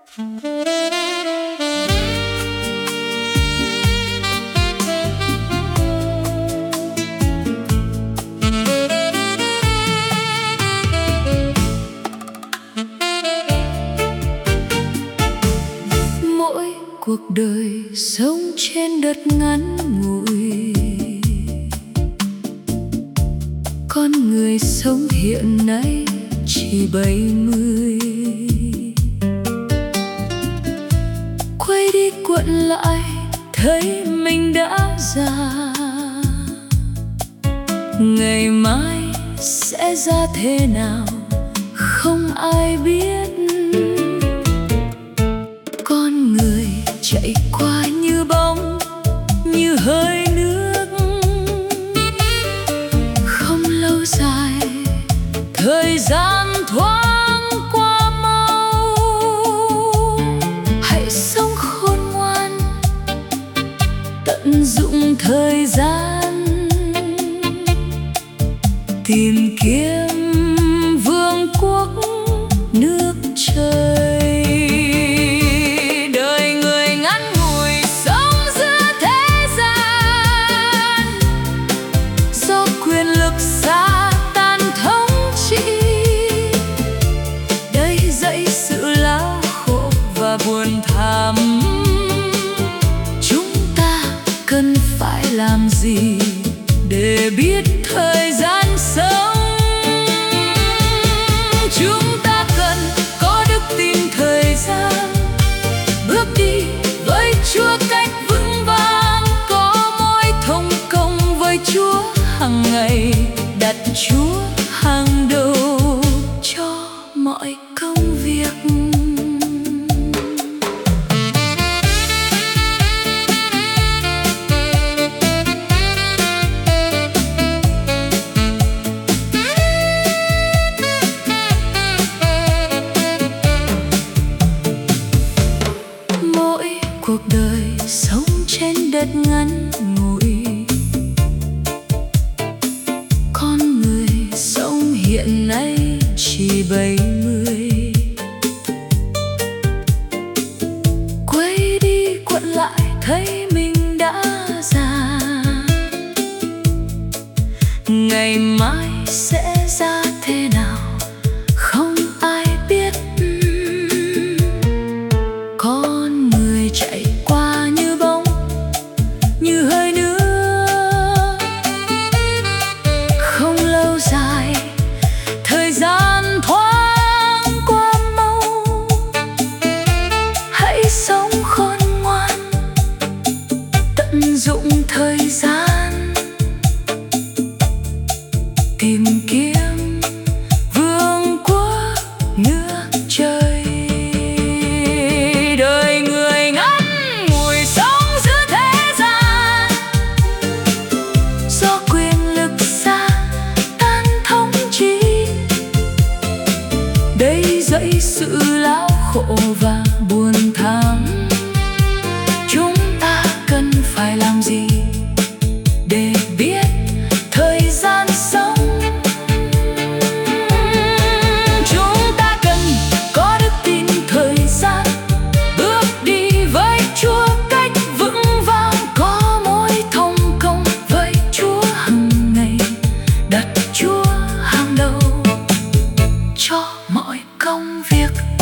Mỗi cuộc đời sống trên đất ngắn ngủi, con người sống hiện nay chỉ 70. Quay đi cuộn lại thấy mình đã già, ngày mai sẽ ra thế nào không ai biết. Con người chạy qua như bóng, như hơi nước, không lâu dài thời gian thoáng qua mau. Hãy sống khôn ngoan, tận dụng thời gian, tìm kiếm vương quốc nước trời. Đời người ngắn ngủi sống giữa thế gian, do quyền lực xa tan thống trị, đây dẫy sự lao khổ và buồn thảm. Chúng ta cần phải làm gì để biết thời gian sống? Chúng ta cần có đức tin thời gian, bước đi với Chúa cách vững vàng, có mối thông công với Chúa hàng ngày, đặt Chúa hàng đầu cho mọi công việc. Cuộc đời sống trên đất ngắn ngủi, con người sống hiện nay chỉ 70. Quay đi quẩn lại thấy mình đã già, ngày mai sẽ ra thế nào không ai biết. Con người chạy qua như bóng, như hơi nước, không lâu dài thời gian thoáng qua mau. Hãy sống khôn ngoan, tận dụng thời gian, tìm kiếm vương quốc nước trời. Đời người ngắn ngủi sống giữa thế gian, do quyền lực xa tan thống trị, đây dẫy sự lao khổ và buồn thảm. Chúng ta cần phải làm gì để biết thời gian sống? Chúng ta cần có đức tin thời gian, bước đi với Chúa cách vững vàng, có mối thông công với Chúa hàng ngày, đặt Chúa hàng đầu cho mọi công việc.